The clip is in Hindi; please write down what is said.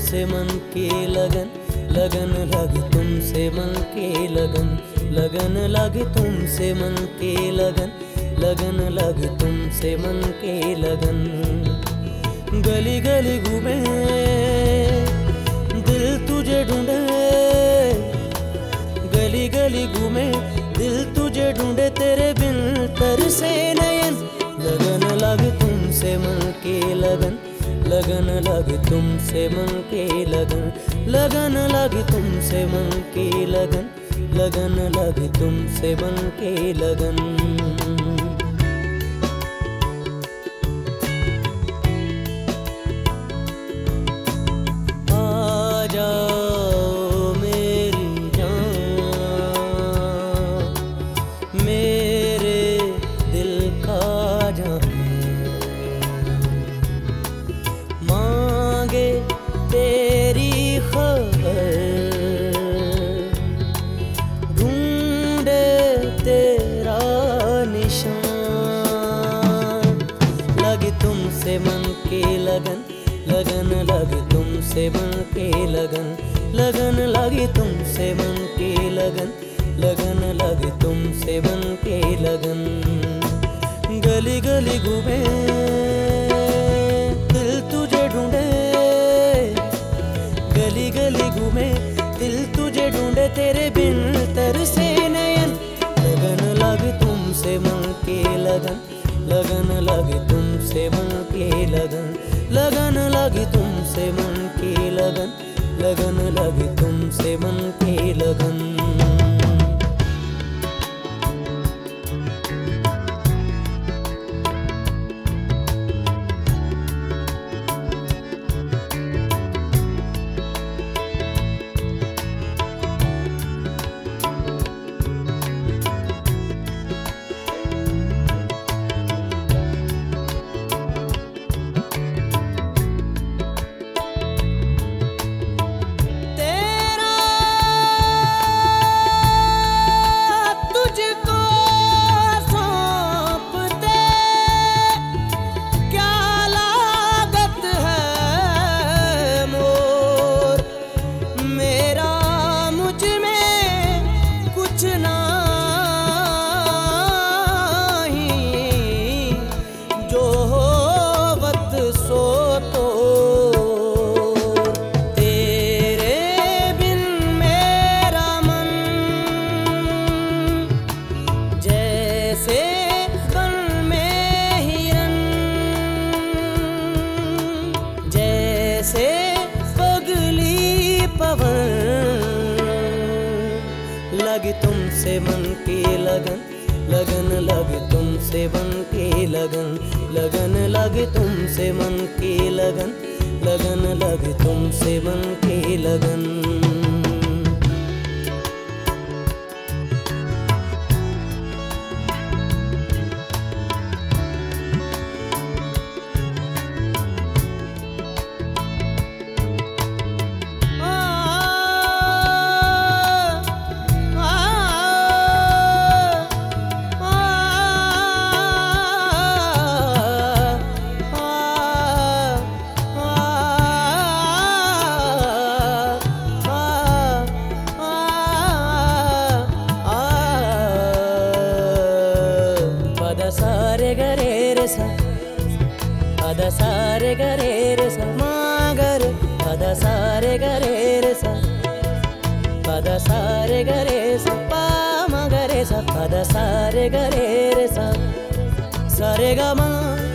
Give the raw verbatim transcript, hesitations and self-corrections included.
तुमसे मन की लगन, लगन लगी तुमसे मन की लगन, लगन लगी तुमसे मन की लगन, लगन लगी तुमसे मन की लगन। गली गली घूमे दिल तुझे ढूंढे, गली गली घूमे दिल तुझे ढूंढे, तेरे बिन तरसे नयन। लगन लगी तुमसे मन की लगन, लगन लगी तुमसे मन की लगन, लगन लगी तुमसे मन की लगन, लगन लगी तुमसे मन की लगन। आ जाओ मेरी जान, मेरे दिल का जान, मांगे तेरी खबर, ढूंढे तेरा निशान। लगी तुमसे मन की लगन, लगन लगी तुमसे मन की लगन, लगन लगी तुमसे मन की लगन, लगन लगी तुमसे मन की लगन। गली गली घूमे दिल तुझे ढूंढे, गली गली घूमे दिल तुझे ढूंढे, तेरे बिन तरसे नयन। लगन लगी तुमसे मन की लगन, लगन लगी तुमसे मन की लगन, लगन लगी तुमसे मन की लगन, लगन लगी तुमसे मन की लगन। लगी तुमसे मन की लगन, लगन लगी तुमसे मन की लगन, लगन लगी तुमसे मन की लगन, लगन लगी तुमसे मन की लगन। सारे गरे रे सा, अदा सारे गरे रे सा, मागर अदा सारे गरे रे सा, अदा सारे गरे सा, पा मगरे सा, अदा सारे गरे रे सा, सारे गा मा